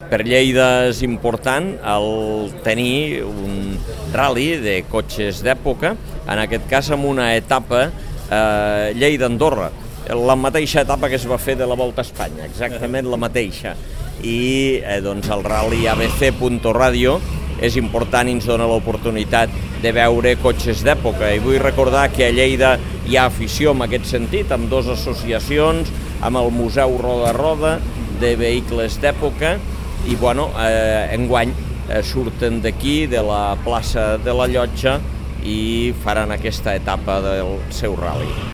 Per Lleida és important el tenir un rally de cotxes d'època, en aquest cas amb una etapa Lleida-Andorra, la mateixa etapa que es va fer de la Volta a Espanya, exactament la mateixa. I doncs el rally ABC Punto Radio és important i ens dona l'oportunitat de veure cotxes d'època. I vull recordar que a Lleida hi ha afició en aquest sentit, amb dues associacions, amb el Museu Roda Roda de vehicles d'època, i enguany surten d'aquí, de la plaça de la Llotja, i faran aquesta etapa del seu rally.